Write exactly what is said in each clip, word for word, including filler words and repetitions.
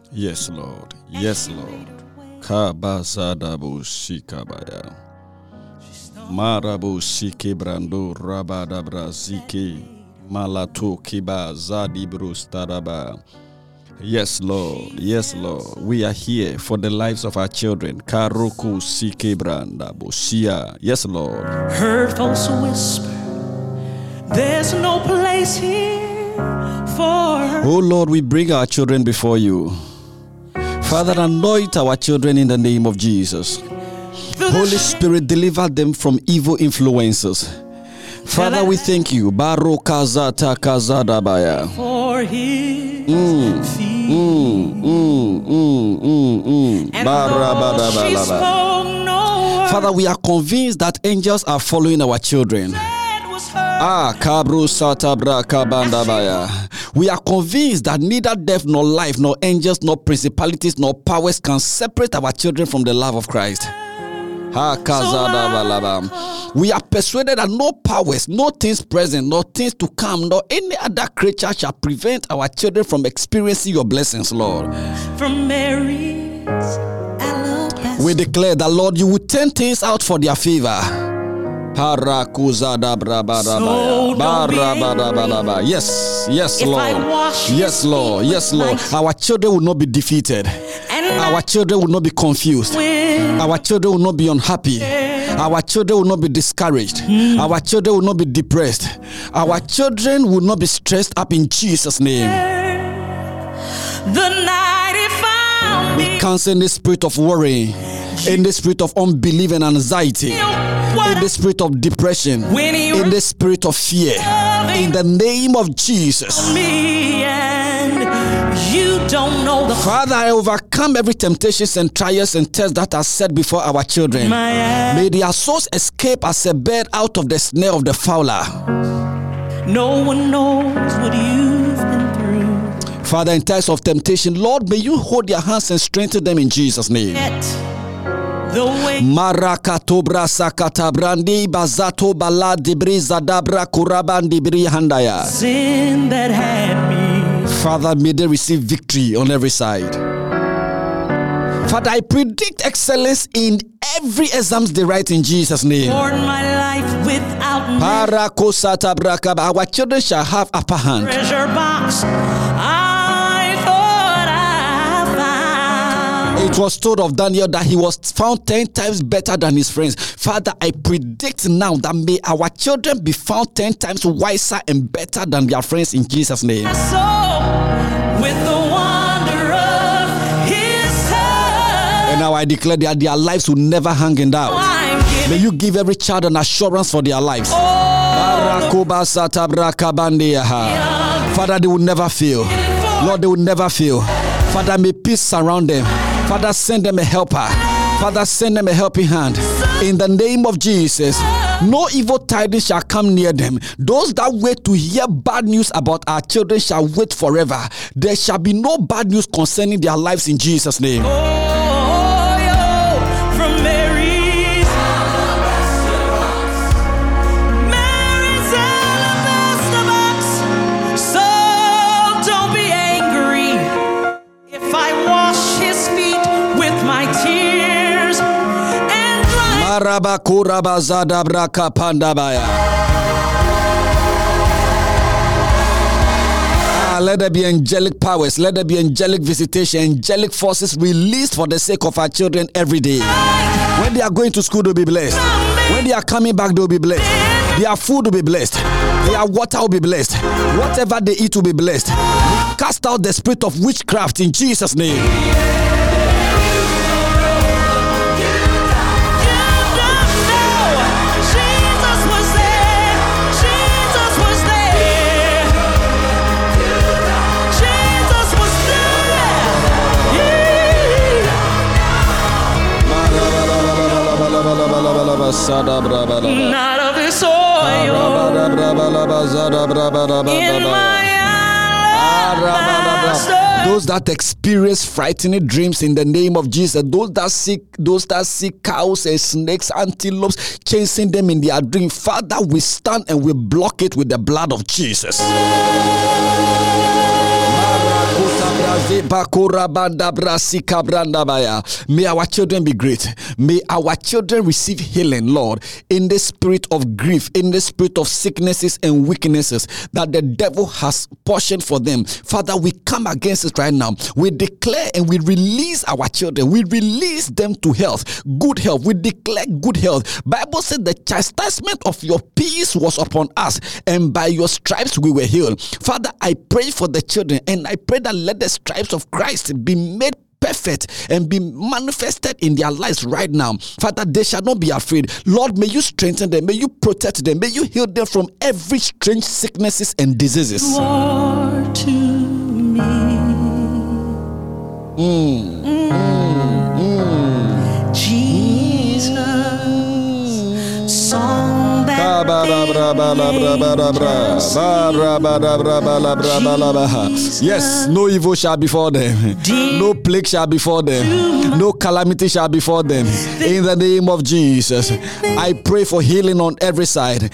Yes, Lord. Yes, Lord. Kabazadabu shikabaya. Marabu shikebrando rabadabra zike. Malato kiba zadibru staraba. Yes, Lord. Yes, Lord. We are here for the lives of our children. Karuku sikebranda boshia. Yes, Lord. Heard folks whisper, there's no place here for her. Oh Lord, we bring our children before you. Father, anoint our children in the name of Jesus. Holy Spirit, deliver them from evil influences. Father, we thank you. Baro kazata kazadabaya. For his Mm, feet. mm, mm, mm, mm, mm. And though she Barabadabalaba. spoke no word, Father, we are convinced that angels are following our children. it was her. Ah, kabru satabra kabandabaya. We are convinced that neither death nor life, nor angels, nor principalities, nor powers can separate our children from the love of Christ. Ha, kazadabalaba. We are persuaded that no powers, no things present, no things to come, nor any other creature shall prevent our children from experiencing your blessings, Lord. From Mary's alabaster. We declare that, Lord, you will turn things out for their favor. Barabadabalaba. Yes, yes, If I Lord. wash Yes, his Lord. feet Yes, with Lord. my- Our children will not be defeated. And Our children will not be confused. when Our children will not be unhappy. Our children will not be discouraged. Our children will not be depressed. Our children will not be stressed up in Jesus' name. the night he found me, We cancel the spirit of worry, in the spirit of unbelief and anxiety, in the spirit of depression, when he in the spirit of fear, in the name of Jesus. me, and you don't know the Father, I overcome every temptations and trials and tests that are set before our children. my May their souls escape as a bird out of the snare of the fowler. No one knows what you've been through. Father, in times of temptation, Lord, may you hold their hands and strengthen them in Jesus' name. Yet the way Marakatobra sakatabrandi bazato bala dibri zadabra kuraban dibri handaya. sin that had me. Father, may they receive victory on every side. Father, I predict excellence in every exams they write in Jesus' name. Poured my life without Parakosatabraka. Our children shall have upper hand. treasure box. I thought I found. It was told of Daniel that he was found ten times better than his friends. Father, I predict now that may our children be found ten times wiser and better than their friends in Jesus' name. So with the wonder of his touch, And now I declare that their lives will never hang in doubt. I'm May giving you give every child an assurance for their lives. all Father, they will never fail. Lord, they will never fail. Father, may peace surround them. Father, send them a helper. Father, send them a helping hand. In the name of Jesus, no evil tidings shall come near them. Those that wait to hear bad news about our children shall wait forever. There shall be no bad news concerning their lives in Jesus' name. Oh, yo, from Mary's Mary's alabaster box. So don't be angry if I wash his feet with my tears and dry. Marabakurabazadabraka. Let there be angelic powers, let there be angelic visitation, angelic forces released for the sake of our children every day. When they are going to school, they'll be blessed. When they are coming back, they'll be blessed. Their food will be blessed. Their water will be blessed. Whatever they eat will be blessed. We cast out the spirit of witchcraft in Jesus' name. Jesus was there. Jesus was there. Jesus was there. Not of this oil in my alabaster. Those that experience frightening dreams in the name of Jesus, those that see, those that see cows and snakes, antelopes chasing them in their dream, Father, we stand and we block it with the blood of Jesus. May our children be great. May our children receive healing, Lord, in the spirit of grief, in the spirit of sicknesses and weaknesses that the devil has portioned for them. Father, we come against it right now. We declare and we release our children. We release them to health, good health. We declare good health. Bible said the chastisement of your peace was upon us, and by your stripes we were healed. Father, I pray for the children, and I pray that let the stripes of Christ be made perfect and be manifested in their lives right now. Father, they shall not be afraid. Lord, may you strengthen them. May you protect them. May you heal them from every strange sicknesses and diseases. You are to me. Mm. Mm. Mm. Jesus. Song that yes, no evil shall befall them. No plague shall befall them. No calamity shall befall them. In the name of Jesus, I pray for healing on every side.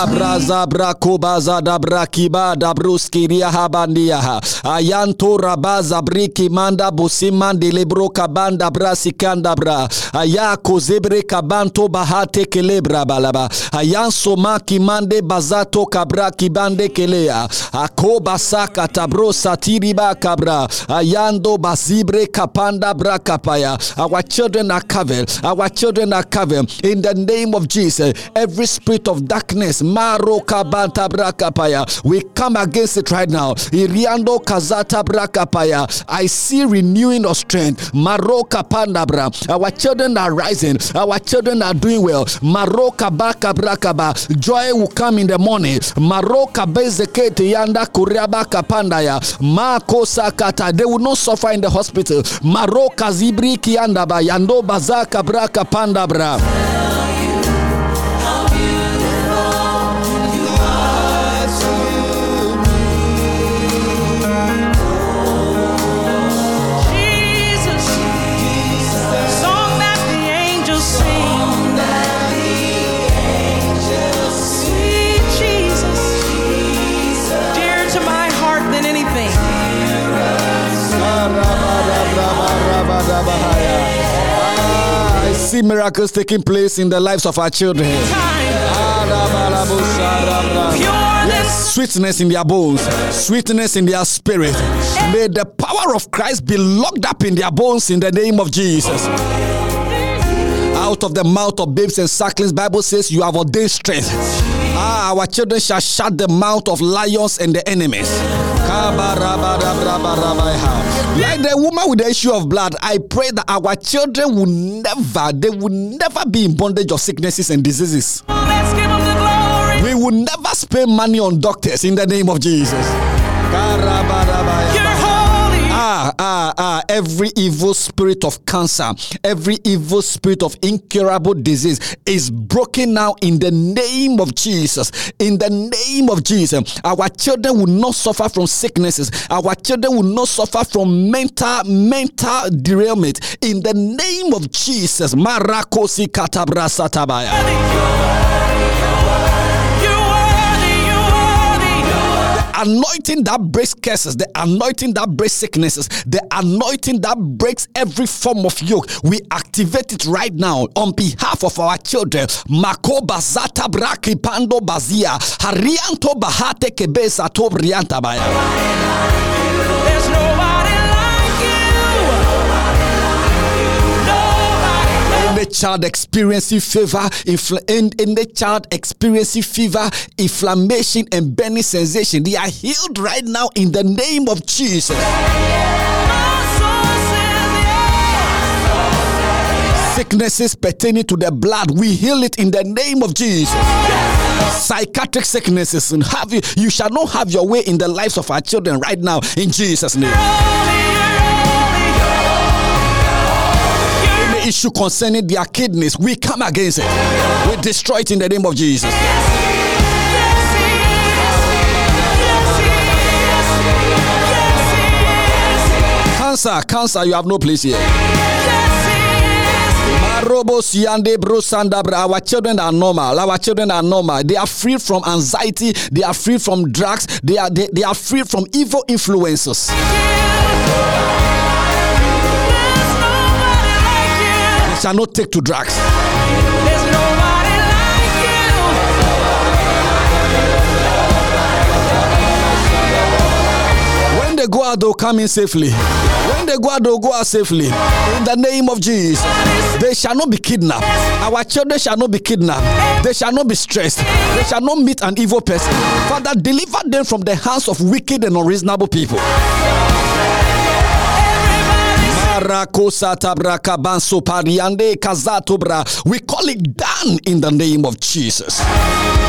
Ayanto rabaza briki manda busimandi lebro kabanda brasikanda bra ayako zebre kabanto bahate kelebra balaba ayanso maki mande bazato kabra kibande kelea akoba saka tabro satiriba kabra ayando bazibre kapanda brakapaya. Our children are covered. Our children are covered in the name of Jesus. Every spirit of darkness, maro kabanta brakapaya, we come against it right now. Iriando kazata brakapaya. I see renewing of strength. Maro kapanda bra. Our children are rising. Our children are doing well. Maro kabaka brakaba. Joy will come in the morning. Maro kabezekete yanda kuriaba kapandaya. Ma kosa kata. They will not suffer in the hospital. Maro kazibri kianda ba yando bazaka braka panda bra. I see miracles taking place in the lives of our children. Yes, sweetness in their bones, sweetness in their spirit. May the power of Christ be locked up in their bones in the name of Jesus. Out of the mouth of babes and sucklings, Bible says you have ordained strength. Ah, our children shall shut the mouth of lions and the enemies. Like the woman with the issue of blood, I pray that our children will never, they will never be in bondage of sicknesses and diseases. Let's give them the glory. We will never spend money on doctors in the name of Jesus. You're holy. Ah, ah, ah, every evil spirit of cancer, every evil spirit of incurable disease is broken now in the name of Jesus. In the name of Jesus, our children will not suffer from sicknesses. Our children will not suffer from mental, mental derailment. In the name of Jesus, Marakosi katabra satabaya. Anointing that breaks curses, the anointing that breaks sicknesses, the anointing that breaks every form of yoke, we activate it right now on behalf of our children. Mako bazata braki pando bazia harianto bahate kebesa to brianta baya. There's nobody like you. Nobody like In the child experiencing fever, infl- in, in the child experiencing fever, inflammation and burning sensation, they are healed right now in the name of Jesus. Sicknesses pertaining to the blood, we heal it in the name of Jesus. Psychiatric sicknesses, and have you, you shall not have your way in the lives of our children right now in Jesus' name. Any issue concerning their kidneys, we come against it. We destroy it in the name of Jesus. Cancer, cancer, you have no place here. Our children are normal. Our children are normal. They are free from anxiety. They are free from drugs. They are they, they are free from evil influences. shall not take to drugs. There's nobody like you. When they go out, they'll come in safely. When they go out, they'll go out safely. In the name of Jesus. They shall not be kidnapped. Our children shall not be kidnapped. They shall not be stressed. They shall not meet an evil person. Father, deliver them from the hands of wicked and unreasonable people. We call it done in the name of Jesus.